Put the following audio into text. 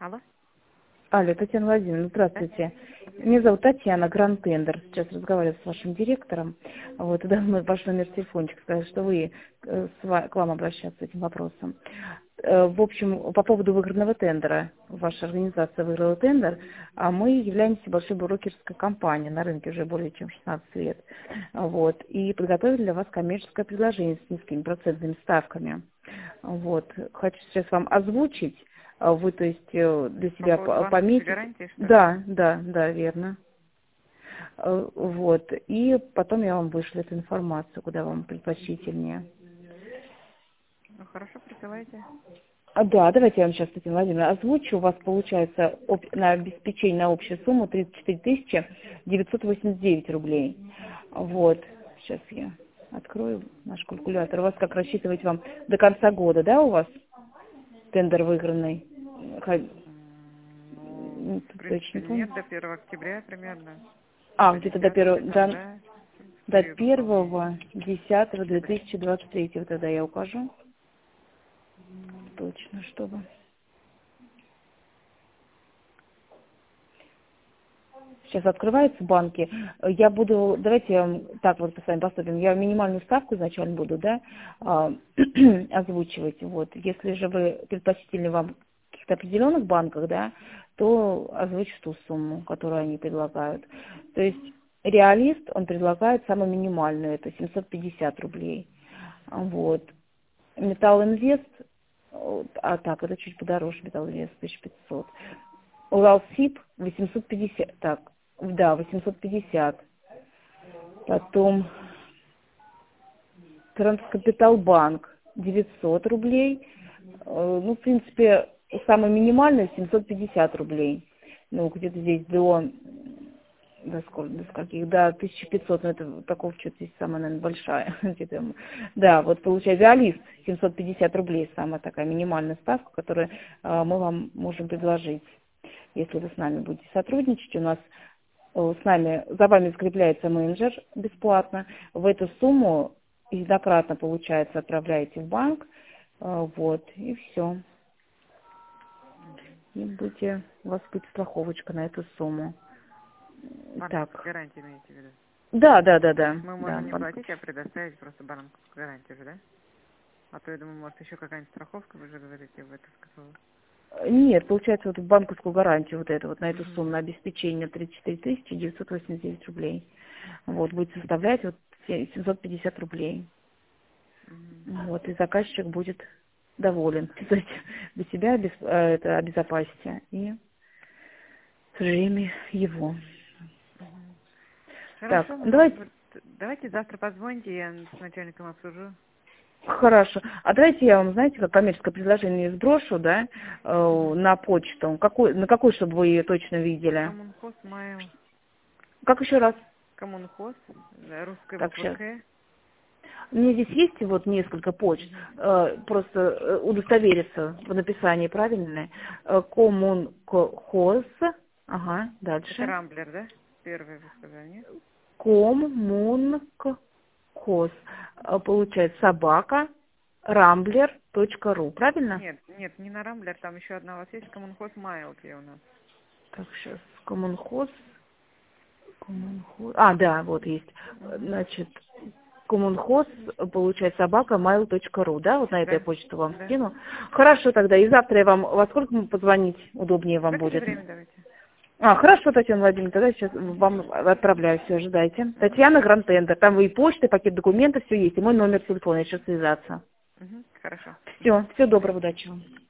Алло? Алло, Татьяна Владимировна, Да? здравствуйте. Меня зовут Татьяна, Гранд Тендер. Сейчас разговариваю с вашим директором. Вот, и давно ваш номер телефончика, сказали, что вы к вам обращаться с этим вопросом. В общем, по поводу выигранного тендера. Ваша организация выиграла тендер, а мы являемся большой брокерской компанией на рынке уже более чем 16 лет. Вот, и подготовили для вас коммерческое предложение с низкими процентными ставками. Вот, хочу сейчас вам озвучить. Вы, то есть, для По себя поводу банковской пометите. гарантии, что ли? Да, верно. Вот. И потом я вам вышлю эту информацию, куда вам предпочтительнее. Ну, хорошо, присылайте. Да, давайте я вам сейчас, Татьяна Владимировна, озвучу. У вас получается на обеспечение на общую сумму 34 989 рублей. Вот. Сейчас я открою наш калькулятор. У вас как рассчитывать вам до конца года, да, у вас тендер выигранный? Ну, в Точно принципе, не помню. нет, до 1 октября примерно. А, До где-то до 10 первого, там, да, до период исполнения. 1.10.2023, вот тогда я укажу. Точно, чтобы. Сейчас открываются банки. Давайте я вам так вот с вами поступим. Я минимальную ставку изначально буду, да, озвучивать. Вот. Если же вы предпочтительны вам в каких-то определенных банках, да, то озвучу ту сумму, которую они предлагают. То есть реалист, он предлагает самую минимальную, это 750 рублей. Вот. Металл Инвест, так, это чуть подороже, Металл Инвест 1500. Уралсиб 850, так, да, 850. Потом Транскапиталбанк 900 рублей. Ну, в принципе, самый минимальный 750 рублей. Ну, где-то здесь до скольких, до 1500, но это такого что-то здесь самая, наверное, большая. Да, вот получается, реалист 750 рублей, самая такая минимальная ставка, которую мы вам можем предложить. Если вы с нами будете сотрудничать, у нас за вами закрепляется менеджер бесплатно. В эту сумму единократно, получается, отправляете в банк, вот, и все. И у вас будет страховочка на эту сумму. Банковская Так. гарантия имеете в виду? Да. Мы Да, можем не банк. платить, а предоставить просто банковскую гарантию же, да? А то, я думаю, может, еще какая-нибудь страховка, вы же говорите, в это сказала. Нет, получается, вот банковскую гарантию вот эту вот на эту Угу. сумму, на обеспечение 34 989 рублей. Вот, будет составлять вот 750 рублей. Вот, и заказчик будет доволен. То есть для себя это обезопасите и в то же время его. Так, Хорошо, может давайте, быть, давайте завтра позвоните, я с начальником обсужу. хорошо. А давайте я вам, знаете, как коммерческое предложение сброшу, да, на почту. На какой, чтобы вы ее точно видели? Коммунхоз, Майл. Как еще раз? Коммунхоз, да, русская Так, буква сейчас. К. У меня здесь есть вот несколько почт, просто удостовериться в написании правильное. Коммунхоз, ага, Это дальше. Рамблер, да? Первое вы сказали, нет? Коммунхоз. Получается собака rambler.ru, правильно? Нет, не на Рамблер, там еще одна у вас есть, Коммунхоз Майл у нас. Так, сейчас, коммунхоз. А, да, вот есть. Угу. Значит, коммунхоз, получается, собака mail.ru, да? Вот на эту я Да, почту вам да. скину. Хорошо тогда, и завтра я вам, во сколько позвонить удобнее В вам это же будет? время давайте. Хорошо, Татьяна Владимировна, тогда сейчас вам отправляю, все, ожидайте. Татьяна Гранд-Тендер, там и почта, пакет документов, все есть, и мой номер телефона, еще связаться. Угу. Хорошо. Все, всего доброго, удачи вам.